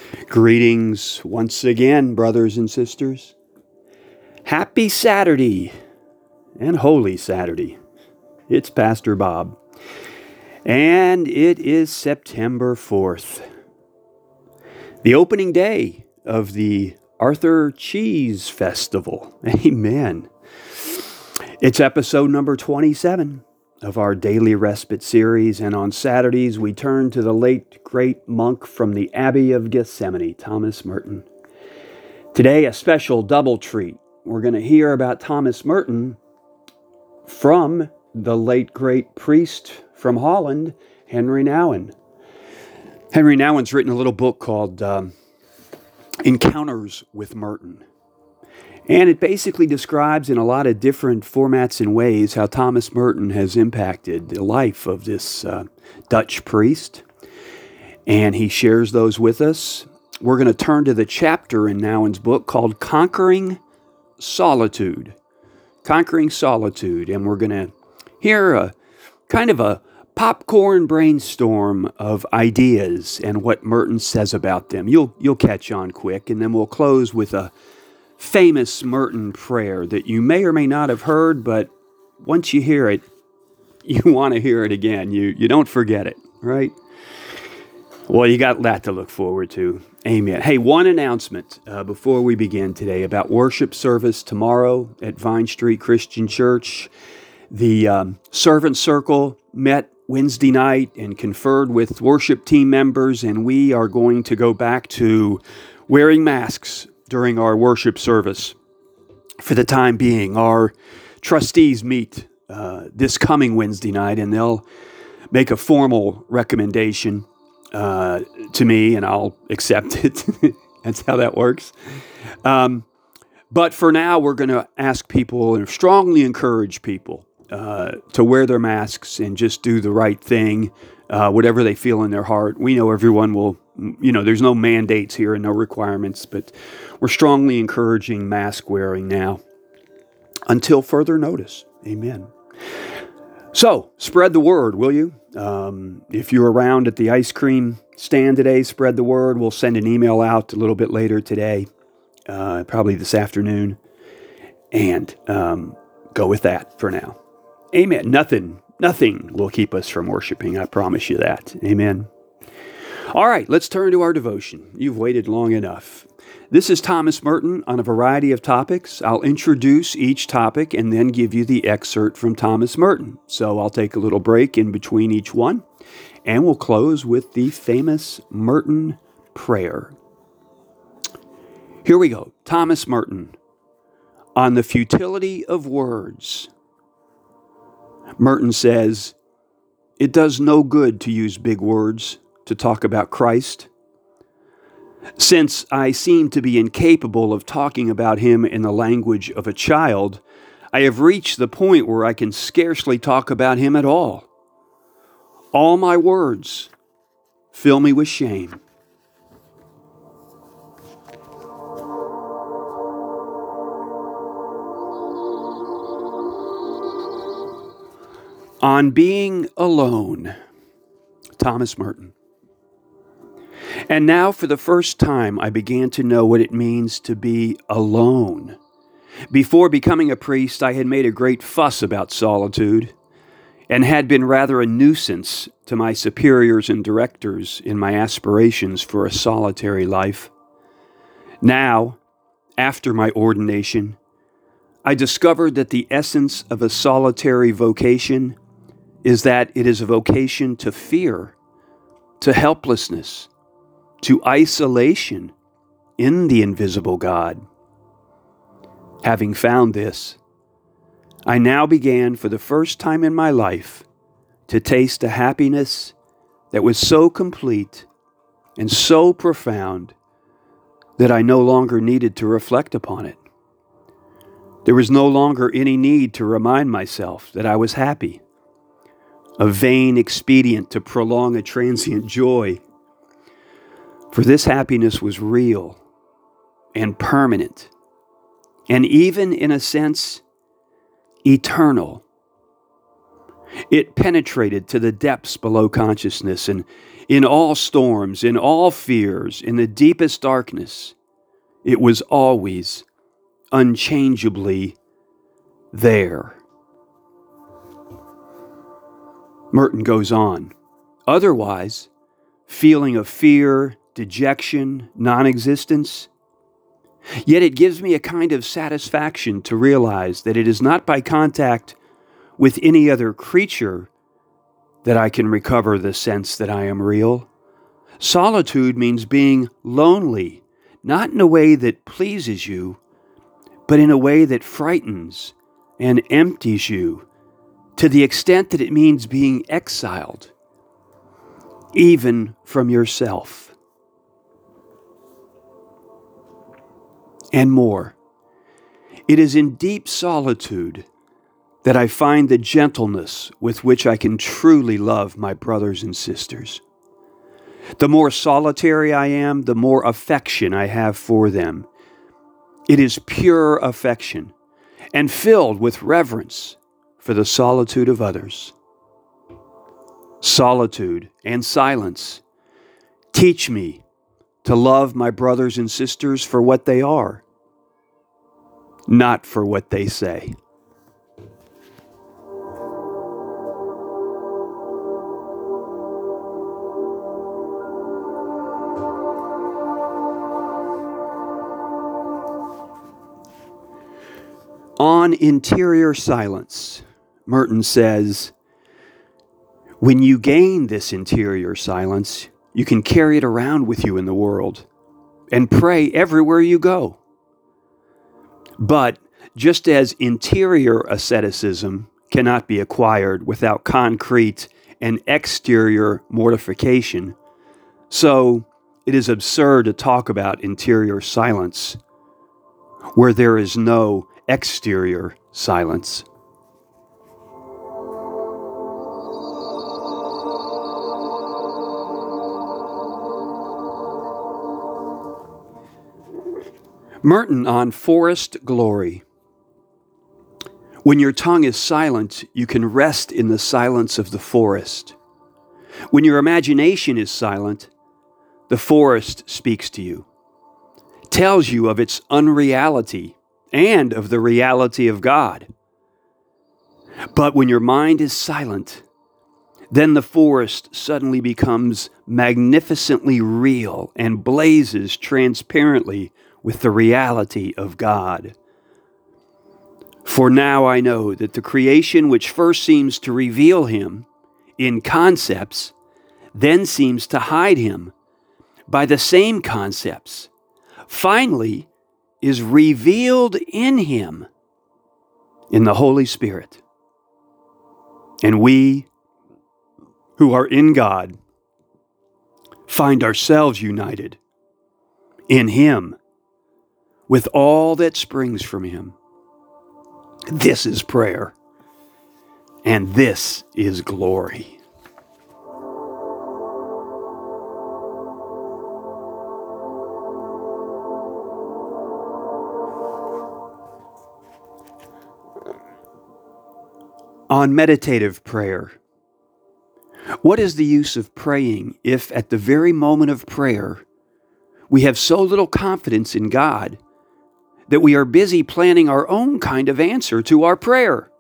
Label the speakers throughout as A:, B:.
A: Greetings once again, brothers and sisters. Happy Saturday and Holy Saturday. It's Pastor Bob. And it is September 4th, the opening day of the Arthur Cheese Festival. Amen. It's episode number 27 of our Daily Respite series, and on Saturdays we turn to the late great monk from the Abbey of Gethsemani, Thomas Merton. Today, a special double treat. We're going to hear about Thomas Merton from the late great priest from Holland, Henry Nouwen. Henry Nouwen's written a little book called Encounters with Merton. And it basically describes in a lot of different formats and ways how Thomas Merton has impacted the life of this Dutch priest. And he shares those with us. We're going to turn to the chapter in Nouwen's book called Conquering Solitude. Conquering Solitude. And we're going to hear a kind of a popcorn brainstorm of ideas and what Merton says about them. You'll catch on quick. And then we'll close with a famous Merton prayer that you may or may not have heard, but once you hear it, you want to hear it again. You don't forget it, right? Well, you got that to look forward to. Amen. Hey, one announcement before we begin today about worship service tomorrow at Vine Street Christian Church. The Servant Circle met Wednesday night and conferred with worship team members, and we are going to go back to wearing masks during our worship service. For the time being, our trustees meet this coming Wednesday night, and they'll make a formal recommendation to me, and I'll accept it. That's how that works. But for now, we're going to ask people and strongly encourage people to wear their masks and just do the right thing, whatever they feel in their heart. We know everyone will, there's no mandates here and no requirements, but we're strongly encouraging mask wearing now until further notice. Amen. So, spread the word, will you? If you're around at the ice cream stand today, spread the word. We'll send an email out a little bit later today, probably this afternoon, and go with that for now. Amen. Nothing will keep us from worshiping. I promise you that. Amen. All right, let's turn to our devotion. You've waited long enough. This is Thomas Merton on a variety of topics. I'll introduce each topic and then give you the excerpt from Thomas Merton. So I'll take a little break in between each one, and we'll close with the famous Merton prayer. Here we go. Thomas Merton on the futility of words. Merton says, "It does no good to use big words to talk about Christ. Since I seem to be incapable of talking about him in the language of a child, I have reached the point where I can scarcely talk about him at all. All my words fill me with shame." On being alone, Thomas Merton. And now, for the first time, I began to know what it means to be alone. Before becoming a priest, I had made a great fuss about solitude and had been rather a nuisance to my superiors and directors in my aspirations for a solitary life. Now, after my ordination, I discovered that the essence of a solitary vocation is that it is a vocation to fear, to helplessness, to isolation in the invisible God. Having found this, I now began for the first time in my life to taste a happiness that was so complete and so profound that I no longer needed to reflect upon it. There was no longer any need to remind myself that I was happy, a vain expedient to prolong a transient joy. For this happiness was real and permanent, and even in a sense, eternal. It penetrated to the depths below consciousness, and In all storms, in all fears, in the deepest darkness, it was always unchangeably there. Merton goes on. Otherwise, feeling of fear, dejection, non-existence. Yet it gives me a kind of satisfaction to realize that it is not by contact with any other creature that I can recover the sense that I am real. Solitude means being lonely, not in a way that pleases you, but in a way that frightens and empties you, to the extent that it means being exiled, even from yourself. And more, it is in deep solitude that I find the gentleness with which I can truly love my brothers and sisters. The more solitary I am, the more affection I have for them. It is pure affection and filled with reverence for the solitude of others. Solitude and silence teach me to love my brothers and sisters for what they are, not for what they say. On interior silence, Merton says, when you gain this interior silence, you can carry it around with you in the world and pray everywhere you go. But just as interior asceticism cannot be acquired without concrete and exterior mortification, so it is absurd to talk about interior silence where there is no exterior silence. Merton on forest glory. When your tongue is silent, you can rest in the silence of the forest. When your imagination is silent, the forest speaks to you, tells you of its unreality and of the reality of God. But when your mind is silent, then the forest suddenly becomes magnificently real and blazes transparently with the reality of God. For now I know that the creation which first seems to reveal Him in concepts, then seems to hide Him by the same concepts, finally is revealed in Him, in the Holy Spirit. And we, who are in God, find ourselves united in Him with all that springs from Him. This is prayer, and this is glory. On meditative prayer. What is the use of praying if at the very moment of prayer we have so little confidence in God that we are busy planning our own kind of answer to our prayer?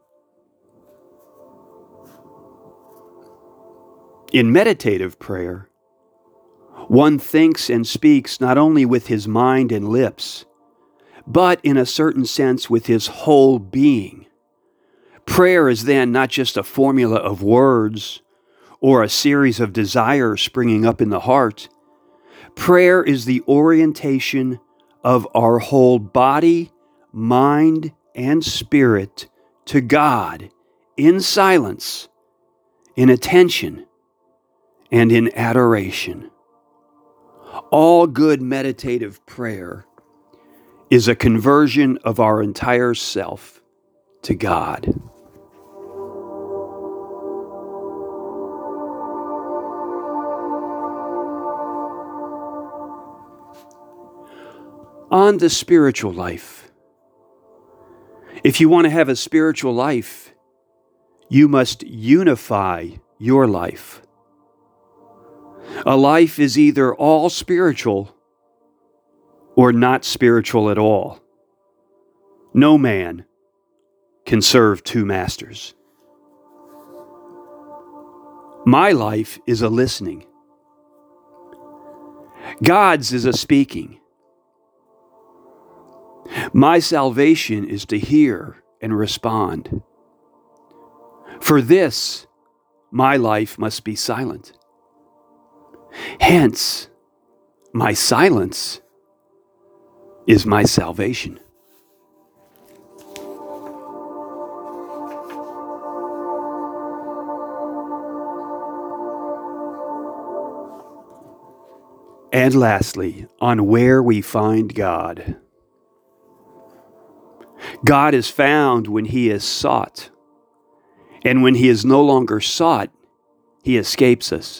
A: In meditative prayer, one thinks and speaks not only with his mind and lips, but in a certain sense with his whole being. Prayer is then not just a formula of words or a series of desires springing up in the heart. Prayer is the orientation of our whole body, mind, and spirit to God in silence, in attention, and in adoration. All good meditative prayer is a conversion of our entire self to God. On the spiritual life. If you want to have a spiritual life, you must unify your life. A life is either all spiritual or not spiritual at all. No man can serve two masters. My life is a listening. God's is a speaking. My salvation is to hear and respond. For this, my life must be silent. Hence, my silence is my salvation. And lastly, on where we find God. God is found when he is sought. And when he is no longer sought, he escapes us.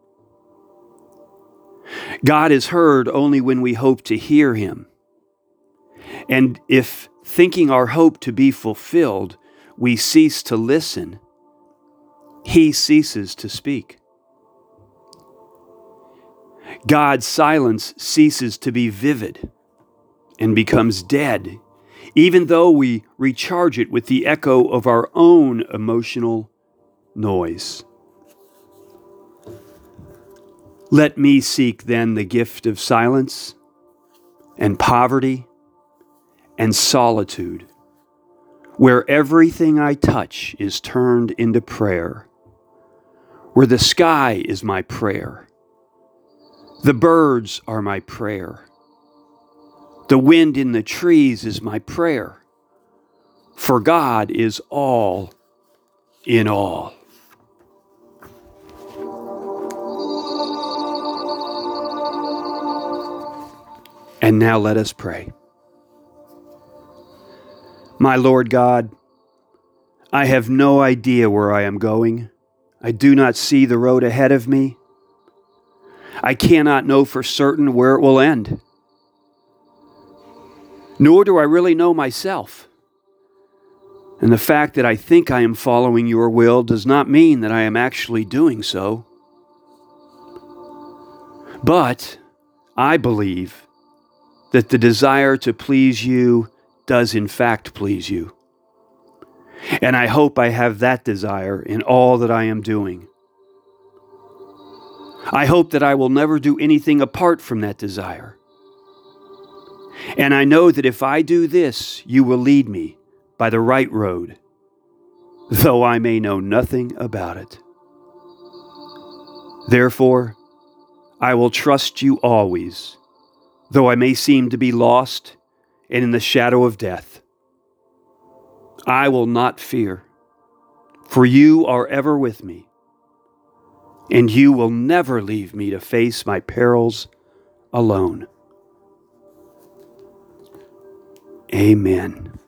A: God is heard only when we hope to hear him. And if, thinking our hope to be fulfilled, we cease to listen, he ceases to speak. God's silence ceases to be vivid and becomes dead, even though we recharge it with the echo of our own emotional noise. Let me seek then the gift of silence and poverty and solitude, where everything I touch is turned into prayer, where the sky is my prayer, the birds are my prayer, the wind in the trees is my prayer, for God is all in all. And now let us pray. My Lord God, I have no idea where I am going. I do not see the road ahead of me. I cannot know for certain where it will end. Nor do I really know myself. And the fact that I think I am following your will does not mean that I am actually doing so. But I believe that the desire to please you does in fact please you. And I hope I have that desire in all that I am doing. I hope that I will never do anything apart from that desire. And I know that if I do this, you will lead me by the right road, though I may know nothing about it. Therefore, I will trust you always, though I may seem to be lost and in the shadow of death. I will not fear, for you are ever with me, and you will never leave me to face my perils alone. Amen.